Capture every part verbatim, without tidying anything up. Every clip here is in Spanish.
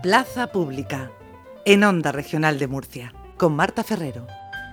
Plaza Pública, en Onda Regional de Murcia, con Marta Ferrero.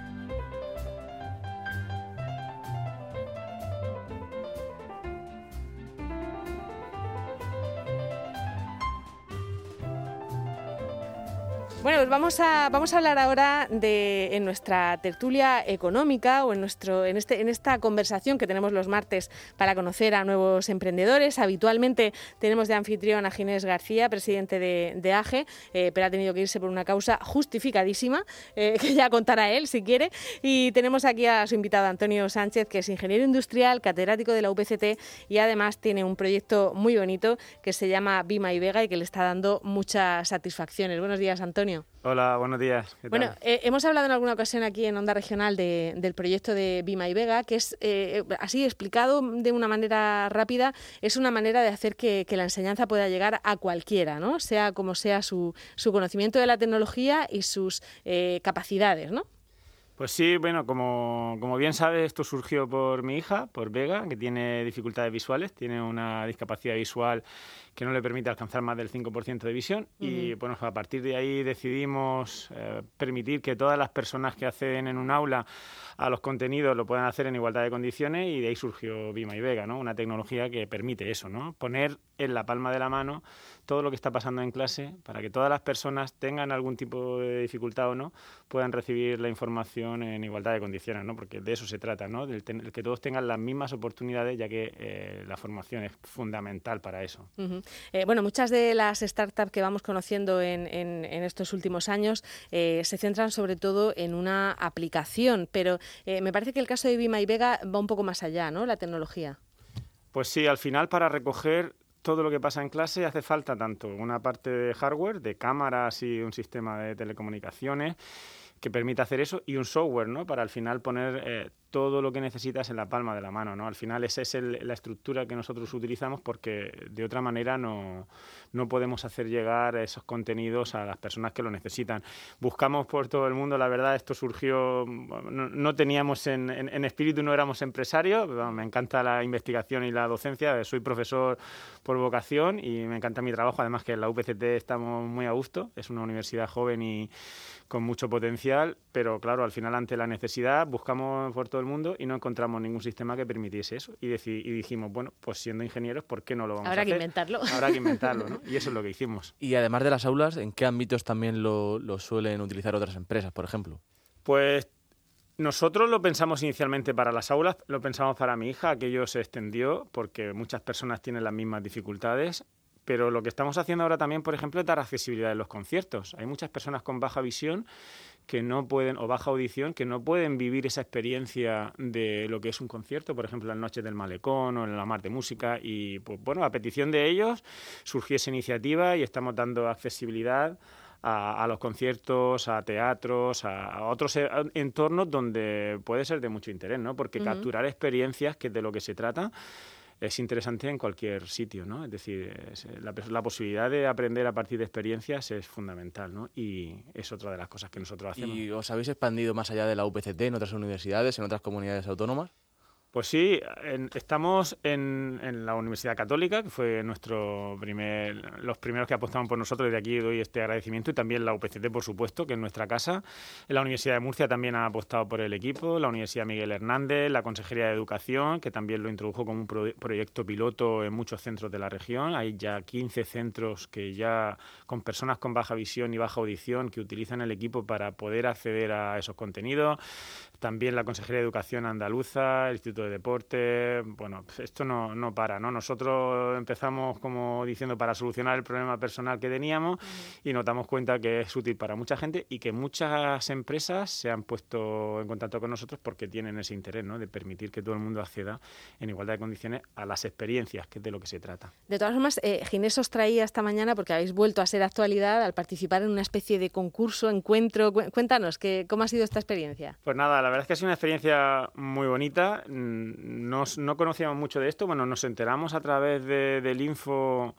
Bueno, pues vamos a, vamos a hablar ahora de en nuestra tertulia económica o en, nuestro, en, este, en esta conversación que tenemos los martes para conocer a nuevos emprendedores. Habitualmente tenemos de anfitrión a Ginés García, presidente de, de A G E, eh, pero ha tenido que irse por una causa justificadísima, eh, que ya contará él si quiere. Y tenemos aquí a su invitado Antonio Sánchez, que es ingeniero industrial, catedrático de la U P C T y además tiene un proyecto muy bonito que se llama Bima y Vega y que le está dando muchas satisfacciones. Buenos días, Antonio. Hola, buenos días. ¿Qué bueno, tal? Eh, hemos hablado en alguna ocasión aquí en Onda Regional de, del proyecto de Bima y Vega, que es, eh, así explicado de una manera rápida, es una manera de hacer que, que la enseñanza pueda llegar a cualquiera, ¿no? Sea como sea su, su conocimiento de la tecnología y sus eh, capacidades, ¿no? Pues sí, bueno, como, como bien sabes, esto surgió por mi hija, por Vega, que tiene dificultades visuales, tiene una discapacidad visual que no le permite alcanzar más del cinco por ciento de visión. Uh-huh. Y bueno, a partir de ahí decidimos eh, permitir que todas las personas que acceden en un aula a los contenidos lo puedan hacer en igualdad de condiciones, y de ahí surgió Bima y Vega, ¿no? Una tecnología que permite eso, ¿no? Poner en la palma de la mano todo lo que está pasando en clase para que todas las personas, tengan algún tipo de dificultad o no, puedan recibir la información en igualdad de condiciones, ¿no? Porque de eso se trata, ¿no? De tener, que todos tengan las mismas oportunidades, ya que eh, la formación es fundamental para eso. Uh-huh. Eh, bueno, muchas de las startups que vamos conociendo en, en, en estos últimos años eh, se centran sobre todo en una aplicación, pero eh, me parece que el caso de Bima y Vega va un poco más allá, ¿no? La tecnología. Pues sí, al final, para recoger todo lo que pasa en clase hace falta tanto una parte de hardware, de cámaras y un sistema de telecomunicaciones que permita hacer eso, y un software, ¿no? Para al final poner eh, todo lo que necesitas en la palma de la mano, ¿no? Al final esa es el, la estructura que nosotros utilizamos, porque de otra manera no, no podemos hacer llegar esos contenidos a las personas que lo necesitan. Buscamos por todo el mundo, la verdad, esto surgió, no, no teníamos en, en, en espíritu, no éramos empresarios, pero me encanta la investigación y la docencia, soy profesor por vocación y me encanta mi trabajo, además que en la U P C T estamos muy a gusto, es una universidad joven y con mucho potencial, pero claro, al final ante la necesidad buscamos por todo el mundo y no encontramos ningún sistema que permitiese eso, y, deci- y dijimos, bueno, pues siendo ingenieros, ¿por qué no lo vamos Habrá a hacer? que inventarlo. Habrá que inventarlo, ¿no? Y eso es lo que hicimos. Y además de las aulas, ¿en qué ámbitos también lo, lo suelen utilizar otras empresas, por ejemplo? Pues nosotros lo pensamos inicialmente para las aulas, lo pensamos para mi hija, aquello se extendió porque muchas personas tienen las mismas dificultades. Pero lo que estamos haciendo ahora también, por ejemplo, es dar accesibilidad en los conciertos. Hay muchas personas con baja visión que no pueden, o baja audición, que no pueden vivir esa experiencia de lo que es un concierto, por ejemplo, en las noches del Malecón o en la Mar de Música. Y pues bueno, a petición de ellos surgió esa iniciativa y estamos dando accesibilidad a, a los conciertos, a teatros, a, a otros entornos donde puede ser de mucho interés, ¿no? Porque uh-huh. capturar experiencias, que es de lo que se trata, es interesante en cualquier sitio, ¿no? Es decir, es, la, la posibilidad de aprender a partir de experiencias es fundamental, ¿no? Y es otra de las cosas que nosotros hacemos. ¿Y os habéis expandido más allá de la U P C T en otras universidades, en otras comunidades autónomas? Pues sí, en, estamos en, en la Universidad Católica, que fue nuestro primer, los primeros que apostaron por nosotros, y de aquí doy este agradecimiento, y también la U P C T, por supuesto, que es nuestra casa. En la Universidad de Murcia también ha apostado por el equipo, la Universidad Miguel Hernández, la Consejería de Educación, que también lo introdujo como un pro, proyecto piloto en muchos centros de la región. Hay ya quince centros que ya, con personas con baja visión y baja audición, que utilizan el equipo para poder acceder a esos contenidos. También la Consejería de Educación andaluza, el Instituto de Deporte. Bueno, esto no, no para, ¿no? Nosotros empezamos, como diciendo, para solucionar el problema personal que teníamos, uh-huh. y nos damos cuenta que es útil para mucha gente y que muchas empresas se han puesto en contacto con nosotros porque tienen ese interés, ¿no? De permitir que todo el mundo acceda en igualdad de condiciones a las experiencias, que es de lo que se trata. De todas formas, eh, Ginés os traía esta mañana, porque habéis vuelto a ser actualidad al participar en una especie de concurso, encuentro. Cuéntanos, que, ¿cómo ha sido esta experiencia? Pues nada, la La verdad es que ha sido una experiencia muy bonita. Nos, no conocíamos mucho de esto. Bueno, nos enteramos a través de, del Info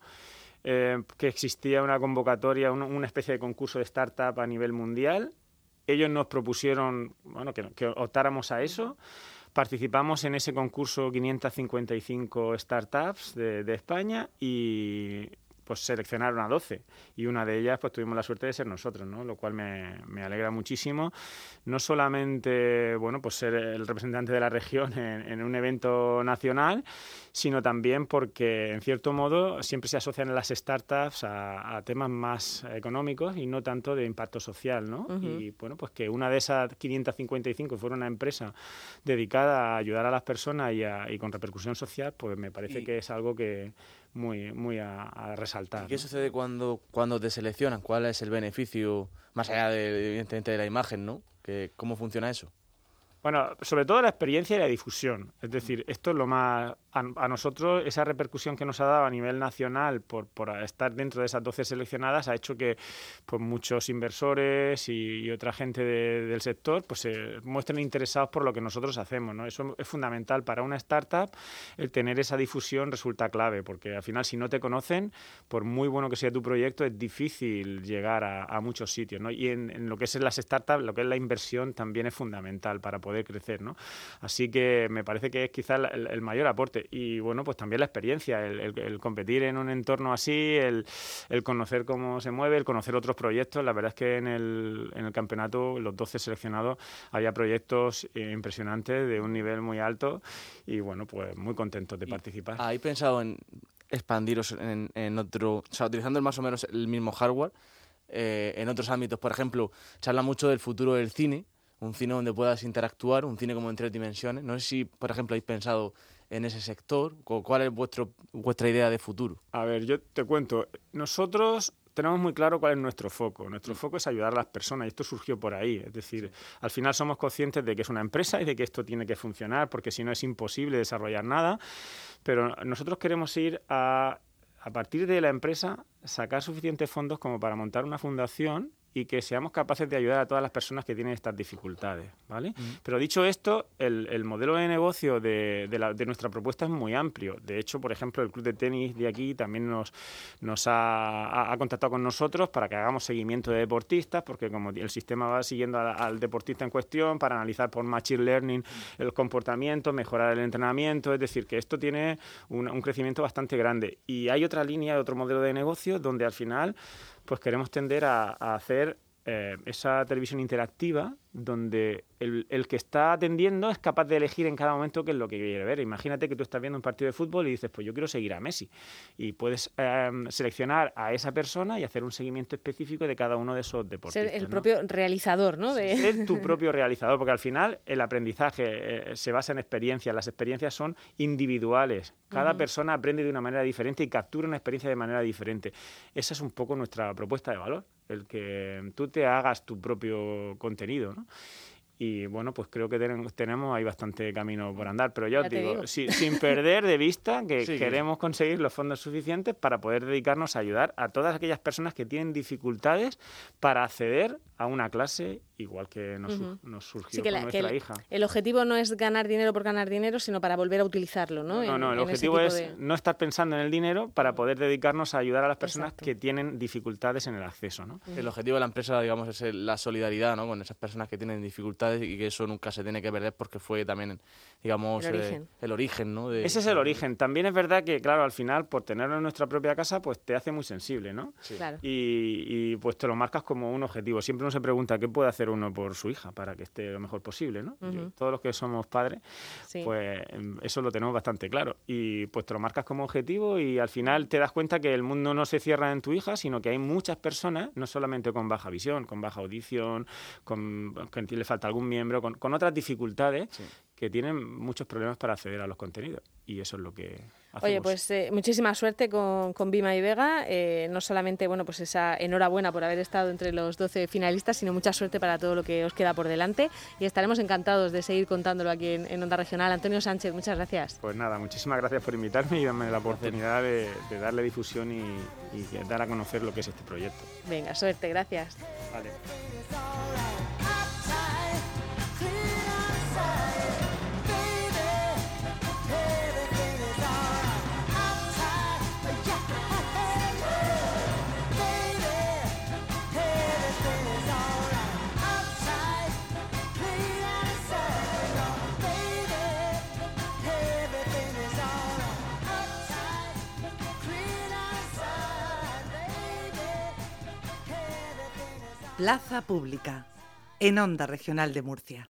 eh, que existía una convocatoria, una, una especie de concurso de startup a nivel mundial. Ellos nos propusieron, bueno, que, que optáramos a eso. Participamos en ese concurso quinientas cincuenta y cinco startups de, de España y pues seleccionaron a doce y una de ellas pues tuvimos la suerte de ser nosotros, ¿no? Lo cual me, me alegra muchísimo. No solamente, bueno, pues ser el representante de la región en, en un evento nacional, sino también porque, en cierto modo, siempre se asocian las startups a, a temas más económicos y no tanto de impacto social, ¿no? Uh-huh. Y, bueno, pues que una de esas quinientas cincuenta y cinco fuera una empresa dedicada a ayudar a las personas y, a, y con repercusión social, pues me parece y... que es algo que muy, muy a, a resaltar. ¿Y qué ¿no? sucede cuando, cuando te seleccionan? ¿Cuál es el beneficio, más allá de, evidentemente, de la imagen, ¿no? Que, ¿Cómo funciona eso? Bueno, sobre todo la experiencia y la difusión. Es decir, esto es lo más... A, a nosotros, esa repercusión que nos ha dado a nivel nacional por, por estar dentro de esas doce seleccionadas ha hecho que pues, muchos inversores y, y otra gente de, del sector pues se muestren interesados por lo que nosotros hacemos, ¿no? Eso es fundamental para una startup. El tener esa difusión resulta clave, porque al final, si no te conocen, por muy bueno que sea tu proyecto, es difícil llegar a, a muchos sitios, ¿no? Y en, en lo que es en las startups, lo que es la inversión también es fundamental para poder poder crecer, ¿no? Así que me parece que es quizás el, el mayor aporte. Y bueno, pues también la experiencia, el, el, el competir en un entorno así, el, el conocer cómo se mueve, el conocer otros proyectos. La verdad es que en el, en el campeonato, los doce seleccionados, había proyectos eh, impresionantes de un nivel muy alto y bueno, pues muy contentos de participar. ¿Hay pensado en expandiros en, en otro, o sea, utilizando más o menos el mismo hardware eh, en otros ámbitos? Por ejemplo, se habla mucho del futuro del cine, un cine donde puedas interactuar, un cine como en tres dimensiones. No sé si, por ejemplo, habéis pensado en ese sector. ¿Cuál es vuestro, vuestra idea de futuro? A ver, yo te cuento. Nosotros tenemos muy claro cuál es nuestro foco. Nuestro foco es ayudar a las personas y esto surgió por ahí. Es decir, al final somos conscientes de que es una empresa y de que esto tiene que funcionar porque si no es imposible desarrollar nada. Pero nosotros queremos ir a, a partir de la empresa, sacar suficientes fondos como para montar una fundación y que seamos capaces de ayudar a todas las personas que tienen estas dificultades, ¿vale? Mm. Pero dicho esto, el, el modelo de negocio de, de, la, de nuestra propuesta es muy amplio. De hecho, por ejemplo, el club de tenis de aquí también nos, nos ha, ha, ha contactado con nosotros para que hagamos seguimiento de deportistas, porque como el sistema va siguiendo a, al deportista en cuestión para analizar por machine learning el comportamiento, mejorar el entrenamiento, es decir, que esto tiene un, un crecimiento bastante grande. Y hay otra línea, otro modelo de negocio donde al final pues queremos tender a, a hacer eh, esa televisión interactiva donde el, el que está atendiendo es capaz de elegir en cada momento qué es lo que quiere ver. Imagínate que tú estás viendo un partido de fútbol y dices, pues yo quiero seguir a Messi. Y puedes eh, seleccionar a esa persona y hacer un seguimiento específico de cada uno de esos deportistas. Ser el ¿no? propio realizador, ¿no? De... Ser tu propio realizador, porque al final el aprendizaje eh, se basa en experiencias. Las experiencias son individuales. Cada uh-huh. persona aprende de una manera diferente y captura una experiencia de manera diferente. Esa es un poco nuestra propuesta de valor, el que tú te hagas tu propio contenido, ¿no? Y bueno, pues creo que tenemos, tenemos ahí bastante camino por andar, pero ya os digo, digo. Si, sin perder de vista que sí, queremos conseguir los fondos suficientes para poder dedicarnos a ayudar a todas aquellas personas que tienen dificultades para acceder a una clase igual que nos, uh-huh. nos surgió sí, que con la, nuestra el, hija. El objetivo no es ganar dinero por ganar dinero, sino para volver a utilizarlo, ¿no? No, en, no, el objetivo es de... no estar pensando en el dinero para poder dedicarnos a ayudar a las personas Exacto. que tienen dificultades en el acceso, ¿no? Uh-huh. El objetivo de la empresa, digamos, es el, la solidaridad, ¿no? Con esas personas que tienen dificultades y que eso nunca se tiene que perder porque fue también, digamos, el origen, eh, el origen ¿no? De, Ese es el origen. También es verdad que, claro, al final, por tenerlo en nuestra propia casa, pues te hace muy sensible, ¿no? Sí. Claro. Y, y pues te lo marcas como un objetivo. Siempre uno se pregunta qué puede hacer uno por su hija para que esté lo mejor posible, ¿no? Uh-huh. Yo, todos los que somos padres, sí. pues eso lo tenemos bastante claro. Y pues te lo marcas como objetivo y al final te das cuenta que el mundo no se cierra en tu hija, sino que hay muchas personas, no solamente con baja visión, con baja audición, con que le falta algún miembro, con, con otras dificultades sí. que tienen muchos problemas para acceder a los contenidos. Y eso es lo que hacemos. Oye, pues eh, muchísima suerte con, con Be My Vega. Eh, no solamente, bueno, pues esa enhorabuena por haber estado entre los doce finalistas, sino mucha suerte para todo lo que os queda por delante. Y estaremos encantados de seguir contándolo aquí en, en Onda Regional. Antonio Sánchez, muchas gracias. Pues nada, muchísimas gracias por invitarme y darme la oportunidad de, de darle difusión y, y dar a conocer lo que es este proyecto. Venga, suerte, gracias. Vale. Plaza Pública, en Onda Regional de Murcia.